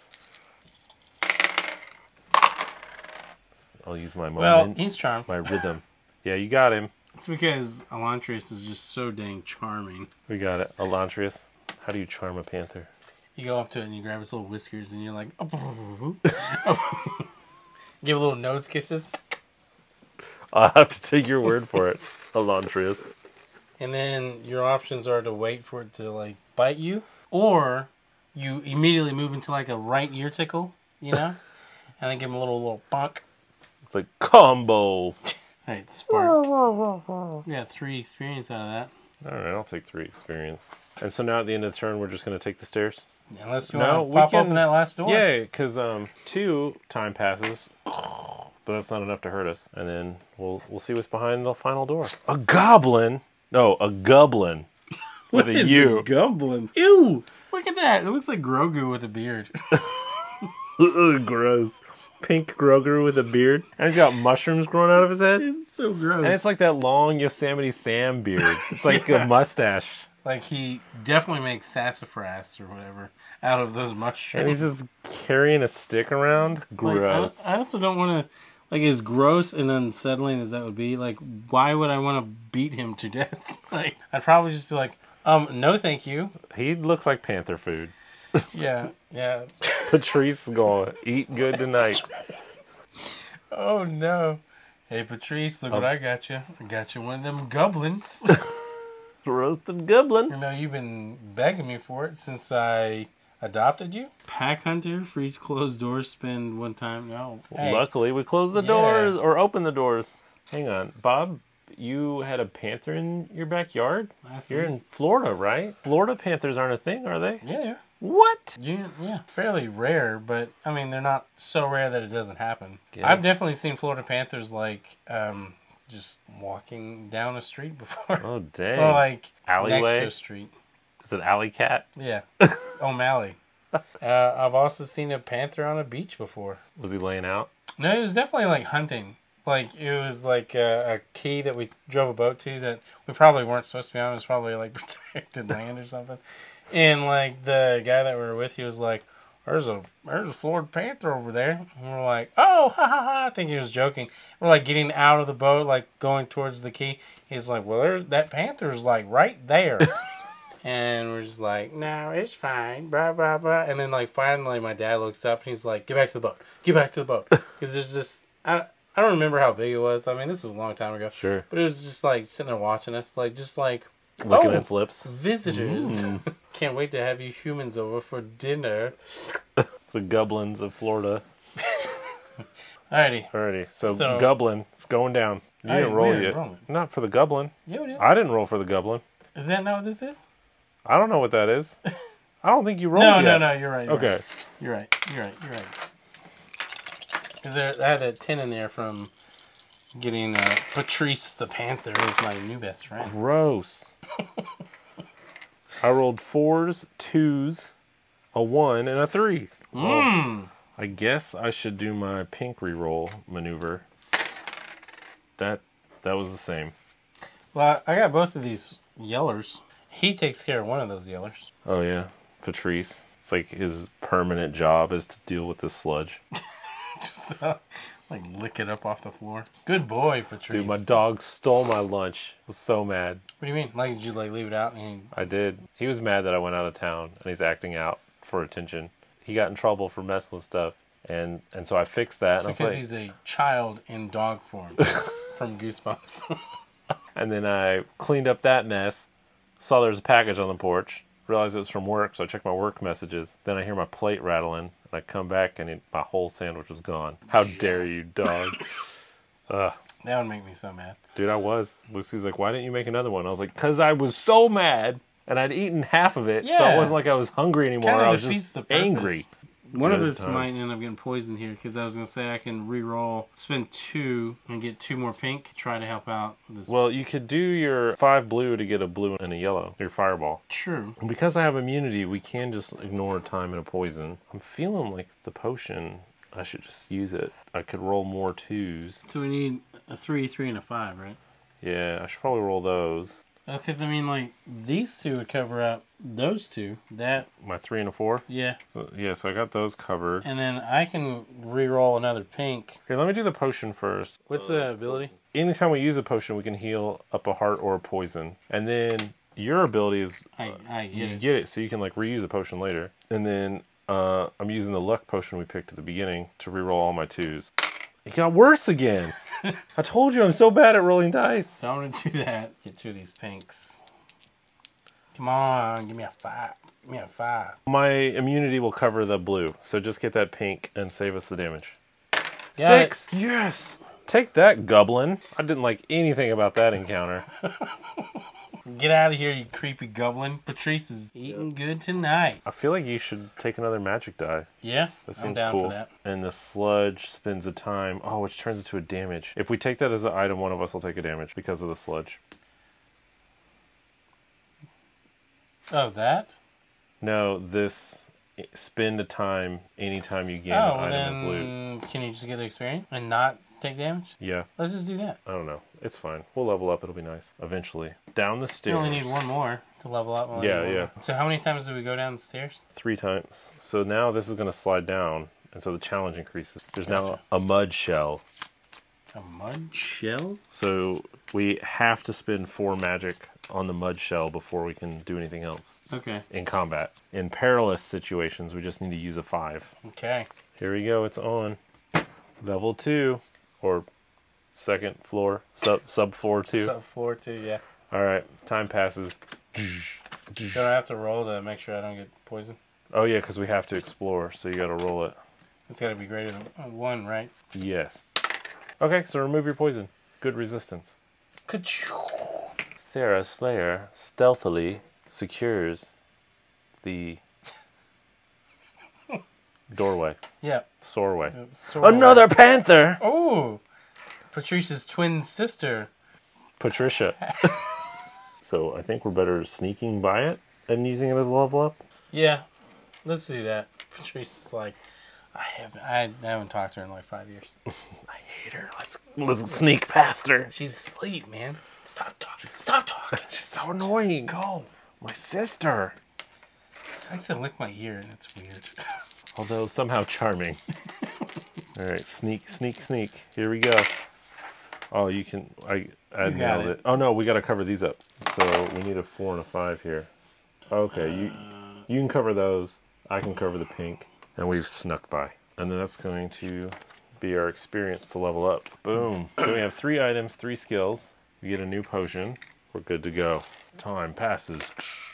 I'll use my Well, moment, he's charmed. my rhythm. Yeah, you got him. It's because Elantrius is just so dang charming. We got it. Elantrius, how do you charm a panther? You go up to it and you grab his little whiskers and you're like, give a little nose kisses, I'll have to take your word for it, Elantrius. and then your options are to wait for it to like bite you, or you immediately move into like a right ear tickle, you know, and then give him a little bonk. It's like combo. All right, spark. We got 3 experience out of that. All right, I'll take 3 experience. And so now at the end of the turn, we're just going to take the stairs? Unless you No, want we to pop can- open that last door. Yeah, because 2 time passes. but that's not enough to hurt us. And then we'll see what's behind the final door. A goblin? No, a goblin. With a U. A goblin? Ew! Look at that. It looks like Grogu with a beard. Gross. Pink Grogu with a beard. And he's got mushrooms growing out of his head. It's so gross. And it's like that long Yosemite Sam beard. It's like a mustache. Like he definitely makes sassafras or whatever out of those mushrooms. And he's just carrying a stick around. Gross. Like, I also don't want to, like, as gross and unsettling as that would be, like, why would I want to beat him to death? Like, I'd probably just be like, no thank you. He looks like panther food. Yeah. Patrice is going to eat good tonight. Oh, no. Hey, Patrice, look what I got you. I got you one of them goblins. Roasted goblin. You know, you've been begging me for it since I adopted you. Pack hunter, freeze closed doors, spend one time. No. Hey. Luckily, we closed the doors or opened the doors. Hang on. Bob, you had a panther in your backyard? You're in Florida, right? Florida panthers aren't a thing, are they? Yeah, they are. What? Yeah, fairly rare, but I mean, they're not so rare that it doesn't happen. Yes. I've definitely seen Florida panthers like just walking down a street before. Oh, dang. Or like alleyway? Next to a street. Is it alley cat? Yeah. O'Malley. I've also seen a panther on a beach before. Was he laying out? No, it was definitely like hunting. Like, it was like a key that we drove a boat to that we probably weren't supposed to be on. It was probably like protected land or something. And like the guy that we were with, he was like, there's a Florida panther over there. And we're like, oh, ha ha ha. I think he was joking. We're like getting out of the boat, like going towards the key. He's like, well, that panther's like right there. And we're just like, no, it's fine, blah, blah, blah. And then like finally my dad looks up and he's like, get back to the boat. Get back to the boat. Because there's just, I don't remember how big it was. I mean, this was a long time ago. Sure. But it was just like sitting there watching us, like just like, licking its lips. Visitors. Can't wait to have you humans over for dinner. The goblins of Florida. Alrighty. So goblin, it's going down. You didn't roll yet. Not for the goblin. Yeah, we did. I didn't roll for the goblin. Is that not what this is? I don't know what that is. I don't think you rolled yet. No, you're right. Okay. You're right. Because I had that 10 in there from getting Patrice the Panther, who's my new best friend. Gross. I rolled 4s, 2s, a 1, and a 3. Oh, I guess I should do my pink reroll maneuver. That was the same. Well, I got both of these yellers. He takes care of one of those yellers. Oh, yeah. Patrice. It's like his permanent job is to deal with this sludge. Just like lick it up off the floor. Good boy, Patrice. Dude, my dog stole my lunch. I was so mad. What do you mean? Like, did you like leave it out? I did. He was mad that I went out of town and he's acting out for attention. He got in trouble for messing with stuff. And so I fixed that. It's because he's a child in dog form from Goosebumps. And then I cleaned up that mess. Saw there was a package on the porch. Realized it was from work, so I checked my work messages. Then I hear my plate rattling, and I come back, and my whole sandwich was gone. How dare you, dog? That would make me so mad. Dude, I was. Lucy's like, why didn't you make another one? I was like, because I was so mad, and I'd eaten half of it, so it wasn't like I was hungry anymore. I was just angry. One of us might end up getting poisoned here, because I was going to say I can re-roll, spend 2, and get 2 more pink, try to help out this. Well, you could do your 5 blue to get a blue and a yellow, your fireball. True. And because I have immunity, we can just ignore time and a poison. I'm feeling like the potion, I should just use it. I could roll more 2s. So we need a 3, 3, and a 5, right? Yeah, I should probably roll those. Because, I mean, like, these 2 would cover up those 2. My 3 and a 4? Yeah. So I got those covered. And then I can re-roll another pink. Okay, let me do the potion first. What's the ability? Anytime we use a potion, we can heal up a heart or a poison. And then your ability is... you get it, so you can, like, reuse a potion later. And then I'm using the luck potion we picked at the beginning to re-roll all my 2s. It got worse again. I told you I'm so bad at rolling dice. So I'm going to do that. Get 2 of these pinks. Come on, give me a 5. Give me a 5. My immunity will cover the blue, so just get that pink and save us the damage. Got 6! It. Yes! Take that, goblin. I didn't like anything about that encounter. Get out of here, you creepy goblin. Patrice is eating good tonight. I feel like you should take another magic die. Yeah, That I'm seems down cool. for that. And the sludge spends a time. Oh, which turns into a damage. If we take that as an item, one of us will take a damage because of the sludge. Oh, that? No, this spend a time anytime you gain Oh, an well item as loot. then can you just get the experience and not take damage? Yeah, Let's just do that. I don't know. It's fine. We'll level up. It'll be nice. Eventually. Down the You stairs. only need one more to level up. Yeah. So how many times do we go down the stairs? 3 times. So now this is going to slide down, and so the challenge increases. There's now a mud shell. A mud shell? So we have to spend 4 magic on the mud shell before we can do anything else Okay. in combat. In perilous situations, we just need to use a 5. Okay. Here we go. It's on. Level 2. Or second floor. Sub floor 2. Sub floor 2, yeah. All right. Time passes. Don't I have to roll to make sure I don't get poisoned? Oh, yeah, because we have to explore, so you got to roll it. It's got to be greater than 1, right? Yes. Okay, so remove your poison. Good resistance. Ka-choo. Sarah Slayer stealthily secures the doorway. Yeah. Soarway. Sword. Another panther! Oh! Patricia's twin sister. Patricia. So I think we're better sneaking by it than using it as a level up. Yeah. Let's do that. Patricia's like, I haven't talked to her in like 5 years. I hate her. Let's sneak past her. She's asleep, man. Stop talking. Stop talking. She's so annoying. Go. My sister. She likes to lick my ear, and it's weird. Although somehow charming. Alright, sneak. Here we go. Oh, you can... I You got nailed it. it. Oh no, we gotta cover these up. So we need a 4 and a 5 here. Okay, you can cover those. I can cover the pink. And we've snuck by. And then that's going to be our experience to level up. Boom. So we have 3 items, 3 skills. We get a new potion. We're good to go. Time passes.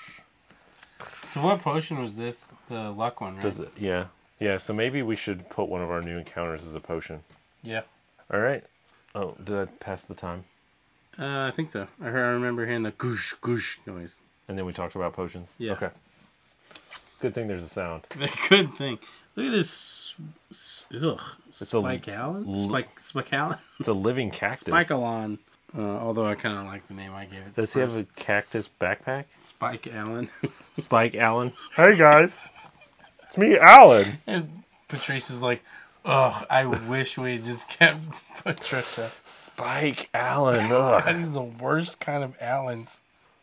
So what potion was this? The luck one, right? Does it? Yeah. Yeah, so maybe we should put one of our new encounters as a potion. Yeah. Alright. Oh, did I pass the time? I think so. I remember hearing the goosh goosh noise. And then we talked about potions? Yeah. Okay. Good thing there's a sound. The good thing. Look at this. Ugh. Spike Allen? Spike Allen? It's a living cactus. Spike Allen. Although I kind of like the name I gave it. Does he have a cactus backpack? Spike Allen. Spike Allen. Hey guys. It's me, Alan. And Patrice is like, ugh, I wish we had just kept Patricia. Spike Allen. Ugh. God, he's the worst kind of Allens.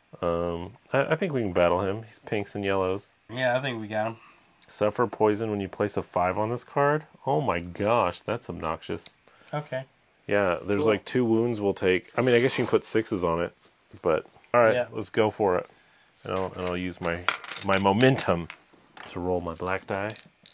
I think we can battle him. He's pinks and yellows. Yeah, I think we got him. Suffer poison when you place a 5 on this card. Oh my gosh, that's obnoxious. Okay. Yeah, there's Cool. like 2 wounds we'll take. I mean, I guess you can put 6s on it, but all right, Yeah. let's go for it. And I'll use my momentum to roll my black die.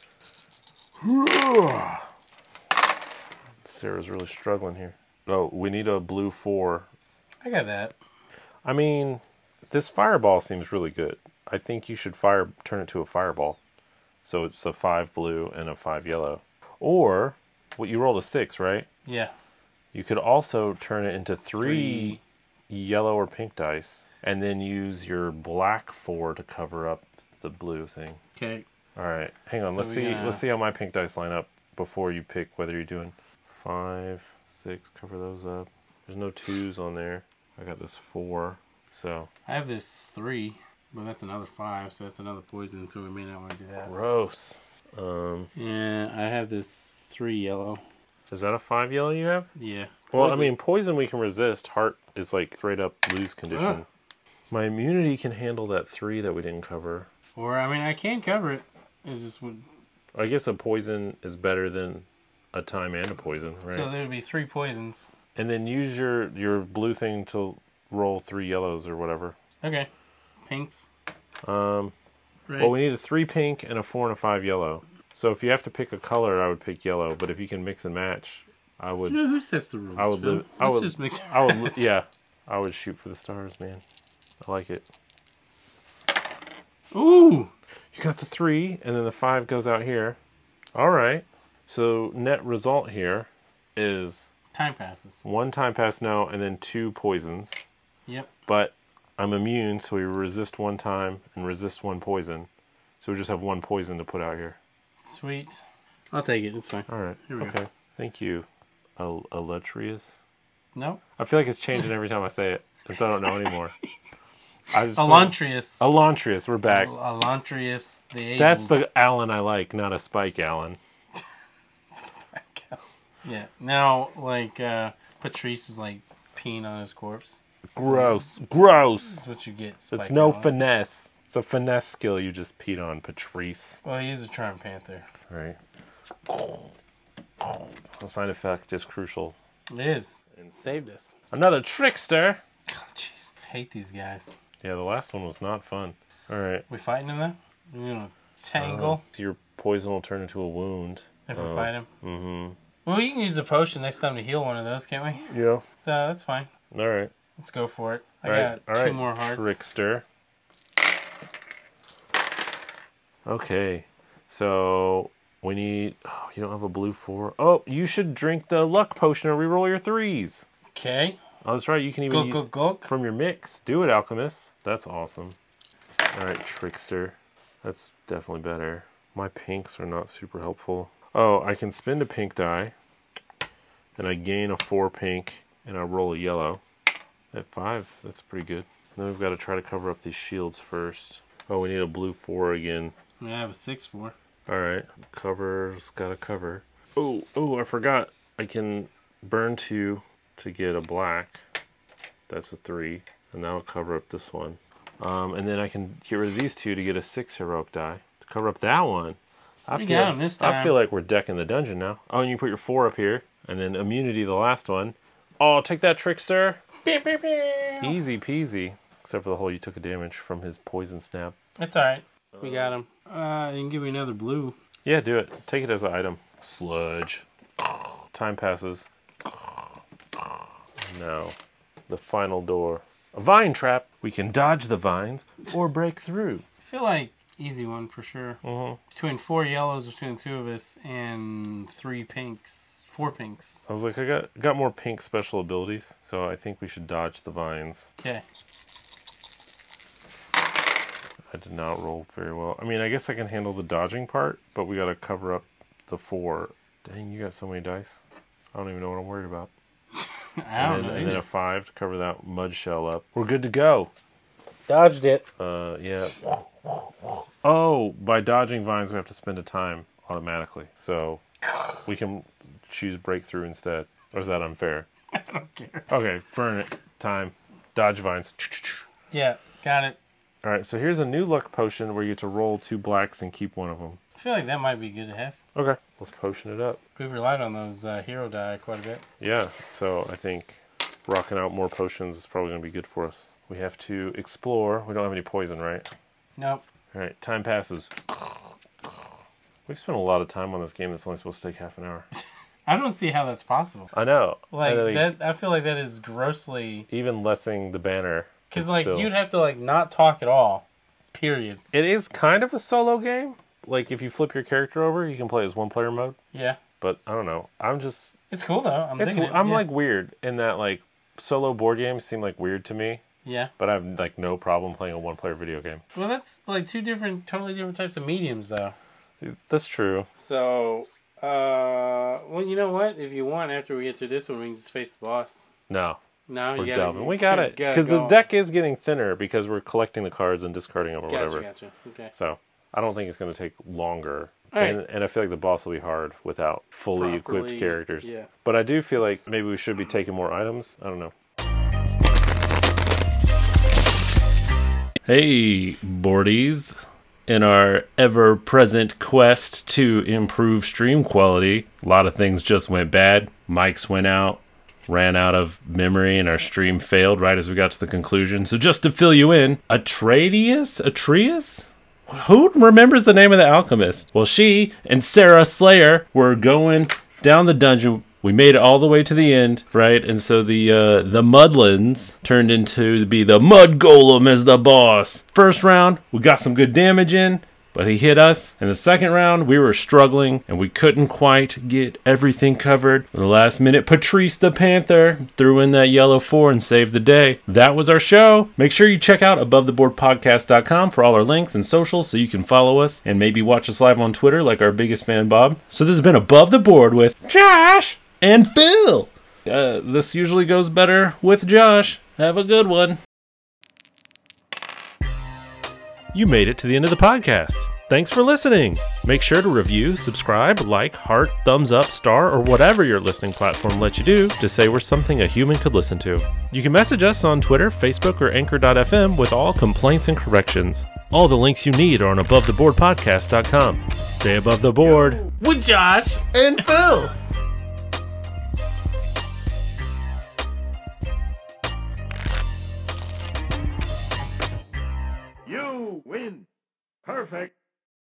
Sarah's really struggling here. Oh, we need a blue 4. I got that. I mean, this fireball seems really good. I think you should turn it to a fireball. So it's a 5 blue and a 5 yellow. Or, what you rolled a 6, right? Yeah. You could also turn it into 3 yellow or pink dice, and then use your black 4 to cover up the blue thing. Okay. All right, hang on. So Let's see how my pink dice line up before you pick whether you're doing 5, 6. Cover those up. There's no 2s on there. I got this 4. So I have this 3, but that's another 5, so that's another poison, so we may not want to do that. gross. Yeah, I have this 3 yellow. Is that a 5 yellow you have? Yeah. Well, What I is mean, poison we can resist. Heart is like straight up lose condition. Ugh. My immunity can handle that 3 that we didn't cover. Or, I mean, I can cover it. It just would. I guess a poison is better than a time and a poison, right? So there would be 3 poisons. And then use your blue thing to roll 3 yellows or whatever. Okay. Pinks. Well, Right. we need a 3 pink and a 4 and a 5 yellow. So if you have to pick a color, I would pick yellow. But if you can mix and match, I would. You know who sets the rules? I would. Phil? I Let's would. just mix. I would. Yeah, I would shoot for the stars, man. I like it. Ooh. You got the 3, and then the 5 goes out here. All right. So net result here is Time passes. 1 time pass no, and then 2 poisons. Yep. But I'm immune, so we resist 1 time and resist 1 poison. So we just have 1 poison to put out here. Sweet. I'll take it. It's fine. All right. Here we okay. go. Thank you, Elutrius. No. I feel like it's changing every time I say it, and so I don't know anymore. Elantrius. Elantrius, we're back. Elantrius the Abled. That's the Alan I like, not a Spike Alan. Spike Alan. Yeah. Now, like, Patrice is like peeing on his corpse. Gross. Gross. That's what you get, Spike It's no Alan. finesse. It's a finesse skill you just peed on, Patrice. Well, he is a charm panther. Right. The sign effect is crucial. It is. And saved us. Another trickster. God, jeez. Hate these guys. Yeah, the last one was not fun. All right. We fighting him though? We're gonna tangle. So your poison will turn into a wound. If we fight him. Mm-hmm. Well, you can use a potion next time to heal one of those, can't we? Yeah. So that's fine. All right. Let's go for it. I All got 2 more hearts. Trickster. Okay. So we need... Oh, you don't have a blue 4. Oh, you should drink the luck potion and reroll your 3s. Okay. Oh, that's right. You can even use Gulk. from your mix. Do it, Alchemist. That's awesome. All right, Trickster. That's definitely better. My pinks are not super helpful. Oh, I can spend a pink die, and I gain a 4 pink, and I roll a yellow. At 5, that's pretty good. Then we've got to try to cover up these shields first. Oh, we need a blue 4 again. I have a 6-4. All right, cover's got to cover. Oh, I forgot. I can burn 2 to get a black. That's a 3, and that'll cover up this one. And then I can get rid of these 2 to get a 6 heroic die to cover up that one. You got him this time. I feel like we're decking the dungeon now. Oh, and you put your 4 up here, and then immunity the last one. Oh, take that, Trickster. Beep, beep, beep. Easy peasy. Except for the hole you took a damage from his poison snap. That's alright. We got him. You can give me another blue. Yeah, do it. Take it as an item. Sludge. Time passes. Now, the final door. A vine trap. We can dodge the vines or break through. I feel like easy one for sure. Between 4 yellows between the 2 of us and 3 pinks. 4 pinks. I was like, I got more pink special abilities, so I think we should dodge the vines. Okay. I did not roll very well. I mean, I guess I can handle the dodging part, but we gotta cover up the 4. Dang, you got so many dice. I don't even know what I'm worried about. I don't know. And then a 5 to cover that mud shell up. We're good to go. Dodged it. Yeah. Oh, by dodging vines, we have to spend a time automatically. So we can choose breakthrough instead. Or is that unfair? I don't care. Okay, burn it. Time. Dodge vines. Yeah, got it. All right, so here's a new luck potion where you get to roll 2 blacks and keep 1 of them. I feel like that might be good to have. Okay, let's potion it up. We've relied on those hero die quite a bit. Yeah, so I think rocking out more potions is probably going to be good for us. We have to explore. We don't have any poison, right? Nope. All right, time passes. We've spent a lot of time on this game that's only supposed to take half an hour. I don't see how that's possible. I know. Like, that, I feel like that is grossly... Even lessening the banner. Because, like, you'd have to, like, not talk at all. Period. It is kind of a solo game. Like, if you flip your character over, you can play as 1-player mode. Yeah. But, I don't know. It's cool, though. I'm digging it. I'm, like, weird in that, like, solo board games seem, like, weird to me. Yeah. But I have, like, no problem playing a 1-player video game. Well, that's, like, 2 totally different types of mediums, though. That's true. So, well, you know what? If you want, after we get through this one, we can just face the boss. No. No, We're you delving. We got it. Because the deck is getting thinner because we're collecting the cards and discarding them or whatever. Gotcha. Okay. So, I don't think it's going to take longer. All right. And I feel like the boss will be hard without fully equipped characters. Yeah. But I do feel like maybe we should be taking more items. I don't know. Hey, boardies. In our ever-present quest to improve stream quality, a lot of things just went bad. Mics went out, ran out of memory, and our stream failed right as we got to the conclusion. So just to fill you in, Atreus? Who remembers the name of the alchemist? Well, she and Sarah Slayer were going down the dungeon. We made it all the way to the end, right? And so the Mudlands turned into be the Mud Golem as the boss. First round, we got some good damage in. but he hit us. In the second round, we were struggling, and we couldn't quite get everything covered. In the last minute, Patrice the Panther threw in that yellow 4 and saved the day. That was our show. Make sure you check out AboveTheBoardPodcast.com for all our links and socials so you can follow us and maybe watch us live on Twitter like our biggest fan, Bob. So this has been Above the Board with Josh and Phil. This usually goes better with Josh. Have a good one. You made it to the end of the podcast. Thanks for listening. Make sure to review, subscribe, like, heart, thumbs up, star, or whatever your listening platform lets you do to say we're something a human could listen to. You can message us on Twitter, Facebook, or Anchor.fm with all complaints and corrections. All the links you need are on AboveTheBoardPodcast.com. Stay above the board. With Josh And Phil. You win. Perfect.